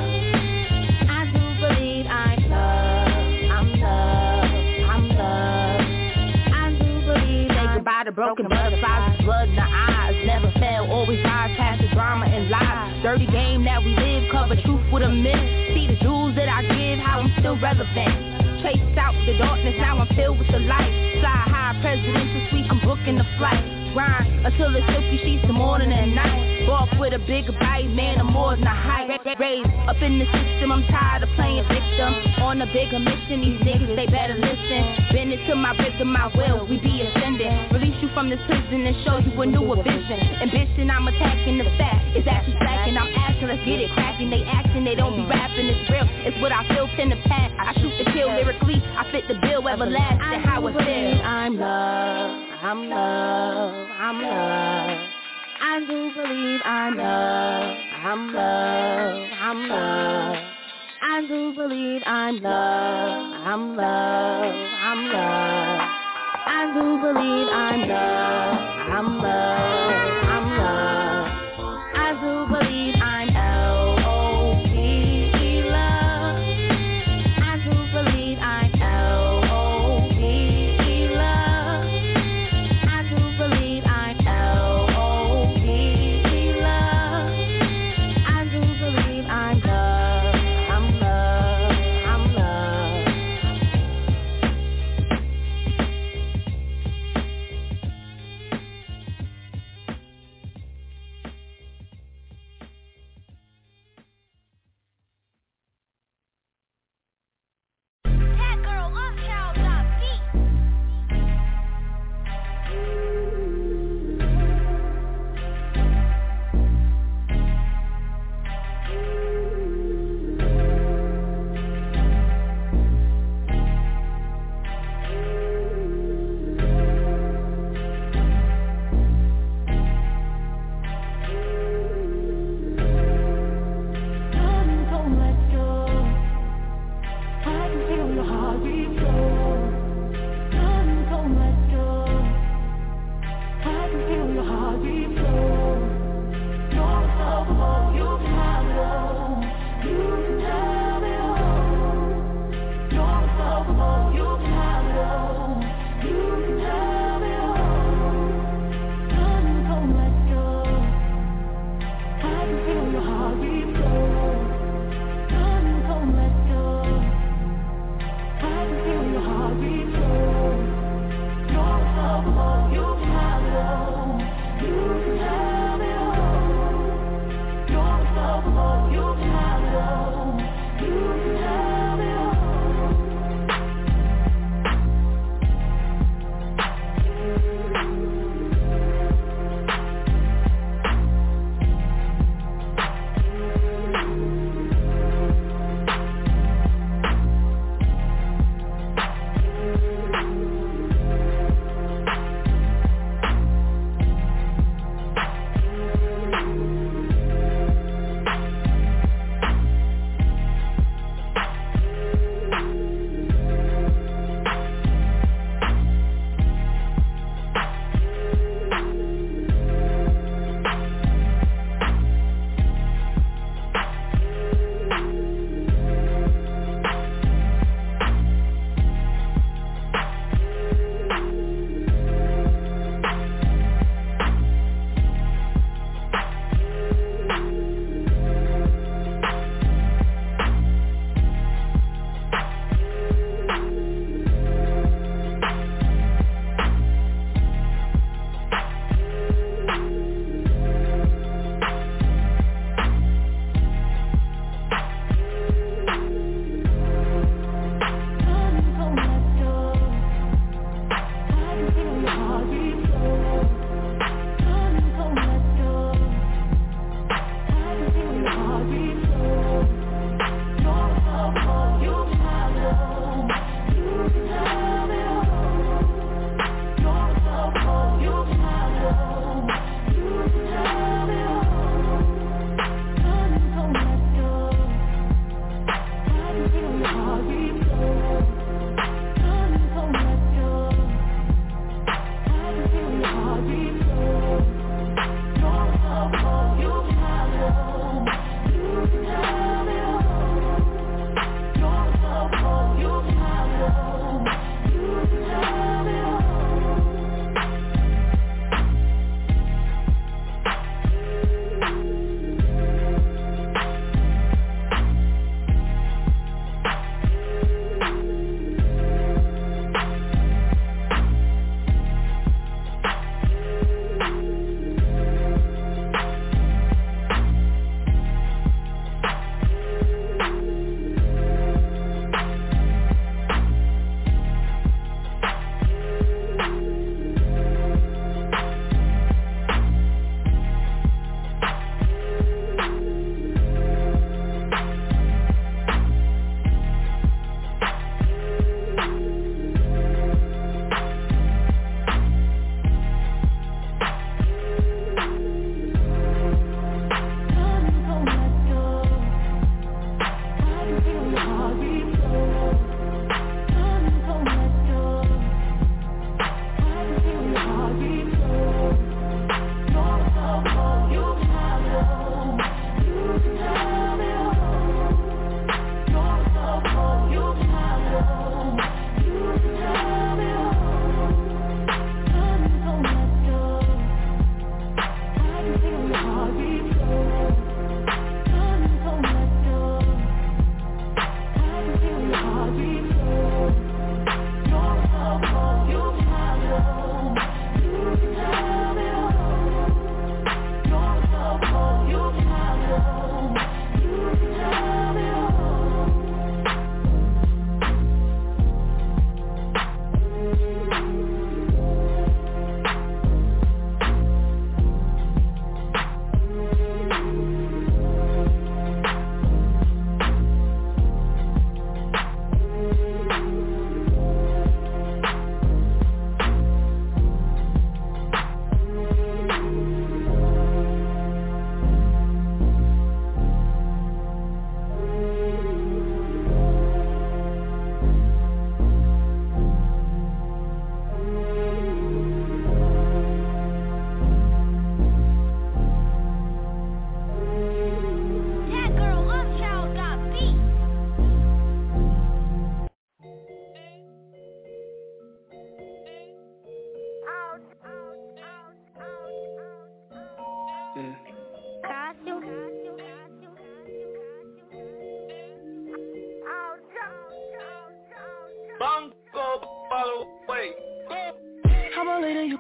I do believe I'm loved, I'm loved, I'm loved. I do believe say goodbye to broken butterflies, blood in the eyes. Never fail, always rise past the drama and lies. Dirty game that we live, cover truth with a myth. See the jewels that I give, how I'm still relevant. Chase out the darkness, now I'm filled with the light. Fly high, presidential suite, I'm booking the flight. Grind until the silky sheets, the morning and night. Walk with a bigger bite, man, I'm more than a height. Raised up in the system, I'm tired of playing victim. On a bigger mission, these niggas, they better listen. Bend it to my rhythm, my will, we be ascending. Release you from this prison and show you a newer vision. Ambition, I'm attacking the fact, it's actually slacking. I'm asking, let's get it cracking. They acting, they don't be rapping, it's real. It's what I feel in the past. I shoot the kill lyrically, I fit the bill, everlasting, how it feels. I'm loved, I'm loved, I'm loved. I do believe I'm loved, I'm loved, I'm loved. I do believe I'm loved, I'm loved, I'm loved. I do believe I'm loved, I'm loved, I'm loved. I do believe I'm L O V E love. I do believe I'm L O V E love. I do believe I'm L O V E love. I do believe I'm loved, I'm loved, I'm loved.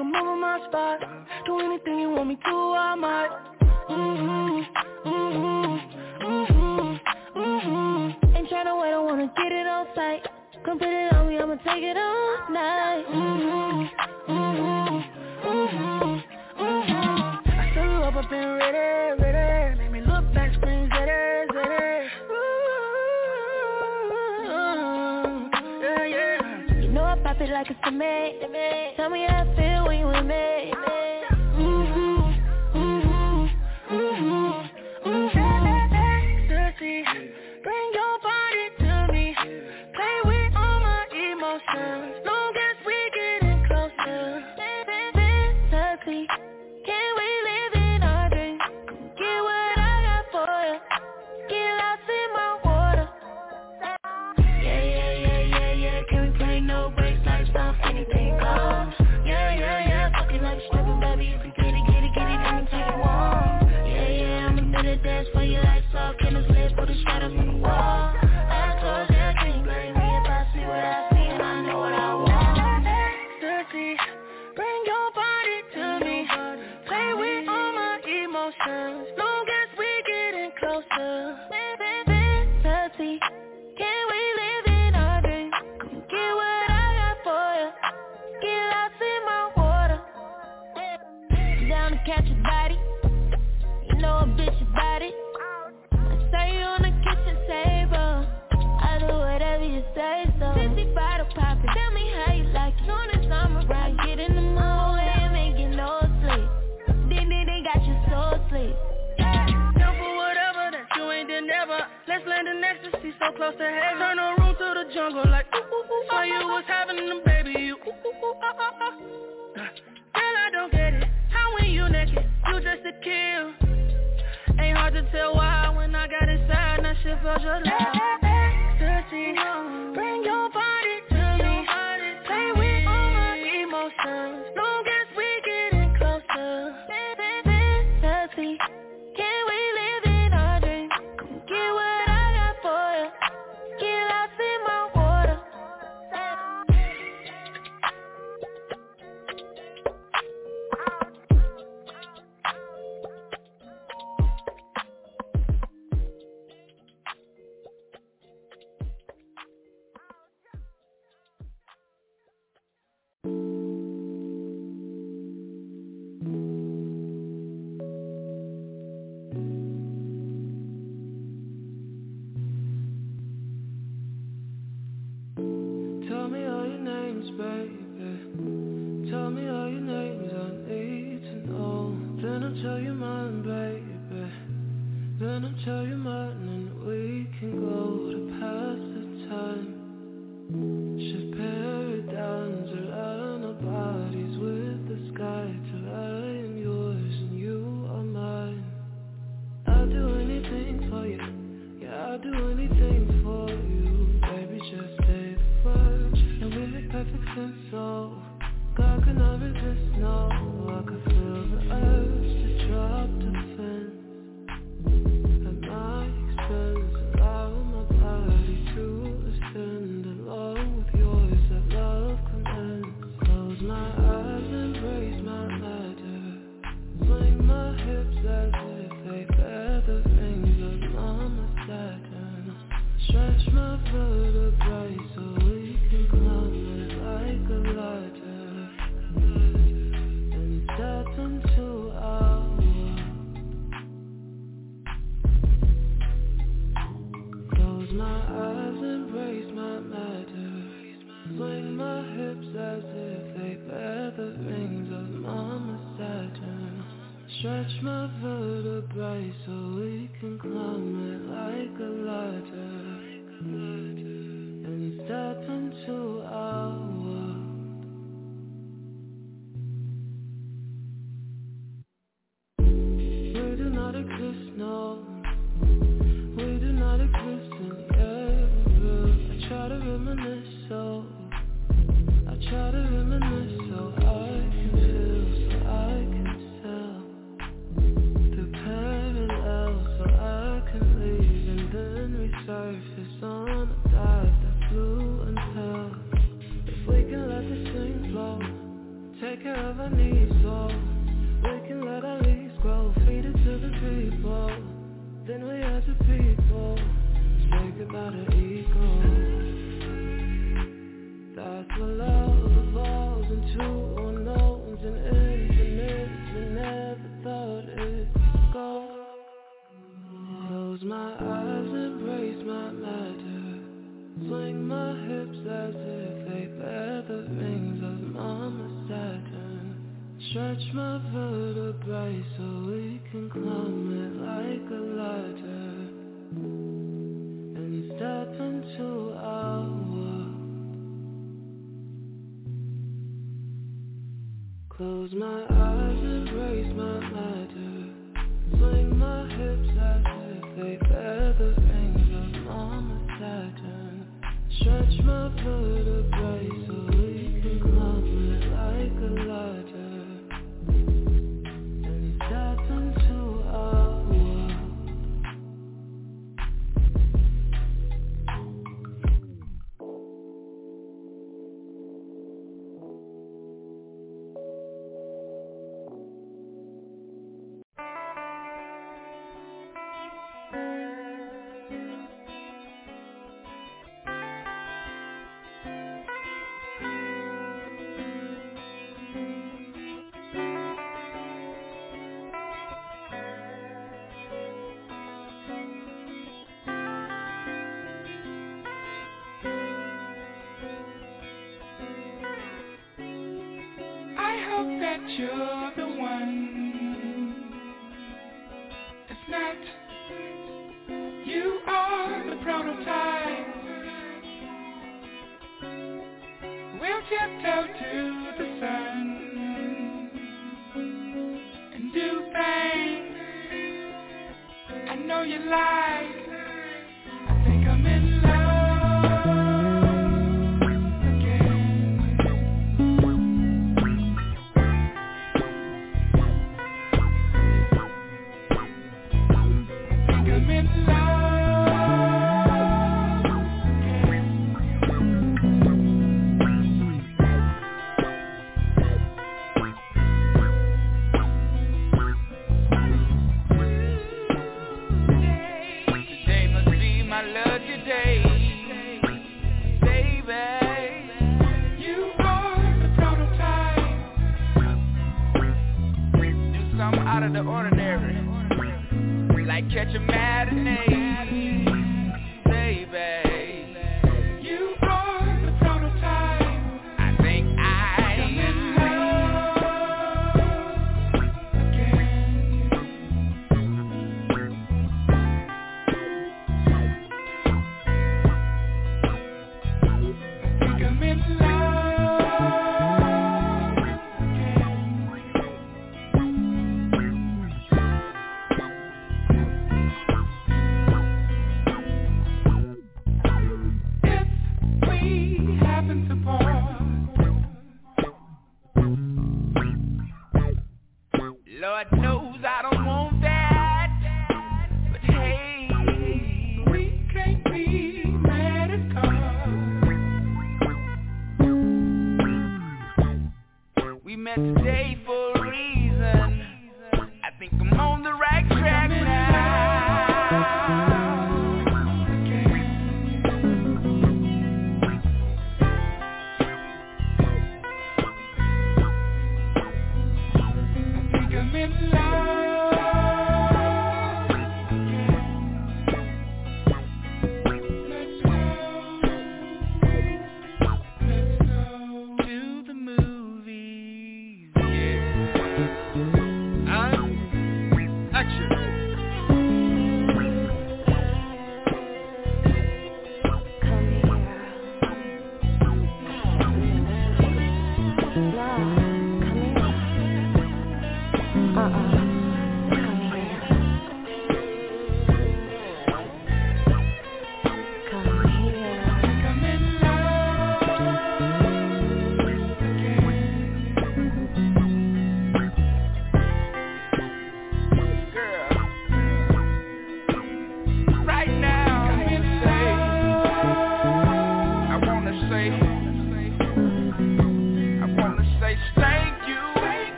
come over my spot. Do anything you want me to, I might. Mm-hmm, mm-hmm, mm-hmm, mm-hmm. Ain't tryna wait, I wanna get it on sight. Come put it on me, I'ma take it all night. Mm-hmm, mm-hmm, mm-hmm, mm-hmm. I saw you up, I've been ready, ready. Make me look back, scream, zeddy, zeddy. Yeah, yeah. You know I pop it like it's a man. Tell me how I feel when you with me. Mm-hmm, mm-hmm, mm-hmm, mm-hmm. Sexy, bring your body to me. Play with all my emotions. Long as we getting closer. Sexy, can we live in our dream? Get what I got for you. Get lost in my water. Yeah, yeah, yeah, yeah, yeah. Can we play no breaks, like stuff, anything goes. Yeah, yeah, yeah. Fuck it like stripping, baby. If you get it, get it, get it, then take it home. Yeah, yeah, I'ma do the dance for you like soft. Can this live for the shadows on the wall? I told you, can you blame me if I see what I see and I know what I want? Sexy, bring your body to me. Play with all my emotions. Long as we getting closer. Sexy, can we live in our dream? Come get what I got for you. Get lost in my water. Down to catch your body. You know a bitch about it. I say you on the kitchen table. I do whatever you say so. fifty bottle poppin'. Tell me how you like it. Soon as I'm around, get in the mood and make you no sleep. Then then they got you so asleep. Down for whatever that you ain't did never. Let's land in ecstasy so close to heaven. Turn the room to the jungle like ooh ooh ooh. While you was having them baby, you ooh ooh ooh ah ah ah. Girl, I don't get it. How when you naked, you just a kill. Ain't hard to tell why when I got inside, and that shit felt just like sexy, bring your body to me. Play with all my emotions. Long as we getting closer. Sexy, can we live in our dream? Come get what I got for you. Get lost in my water. Tell me all your names, baby. Tell me all your names, I need to know. Then I'll tell you mine, baby. Then I'll tell you mine, and we can go to pass the time. Shift paradigms, align our bodies with the sky. Till I am yours and you are mine. I'll do anything for you. Yeah, I'll do anything for you. Baby, just say the word and we make perfect sense, so God cannot resist, no. I can feel the urge to drop defense at my expense. Allow my body to ascend along with yours, that love commence. Close my eyes, embrace my matter. Swing my hips as if they bear the rings of Mama Saturn. Stretch my vertebrae so we can climb it like a ladder and step into our world. Close my eyes, embrace my matter. Swing my hips as if they bear the rings of Mama Saturn. Stretch my vertebrae so we can climb it like a ladder and step into our world. We do not exist, no. We do not exist in the air. I try to reminisce, so I try to reminisce, so I can feel, so I can tell the parallel, so I can leave and then resurface on a dive that flew and held. If we can let this thing flow, take care of our needs. only as a people. Say goodbye to ego. That's what love evolves into unknowns and infinites. We never thought it'd go. Close my eyes, embrace my matter. Swing my hips as if they bear the rings of Mama Saturn. Stretch my vertebrae so we can climb it like a ladder. And step into our world. Close my eyes, embrace my matter. Swing my hips as if they bear the rings of Mama Saturn. Stretch my vertebrae so we can climb it like a ladder. And step into our world. That you're the one. It's not. You are the prototype. We'll tiptoe to the sun and do things I know you like. I think I'm in love. Out of the ordinary, like catch a matinee, baby. You are the prototype. I think I am in love again. I think I'm in love.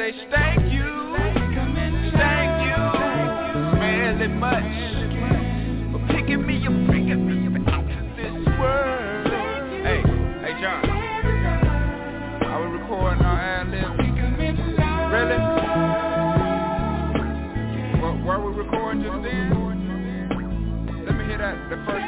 say thank you, thank you, really much for picking me up, bringing me out to this world. Hey, hey John, are we recording our ad-libs? Really? Were, were we recording just then? Let me hear that, the first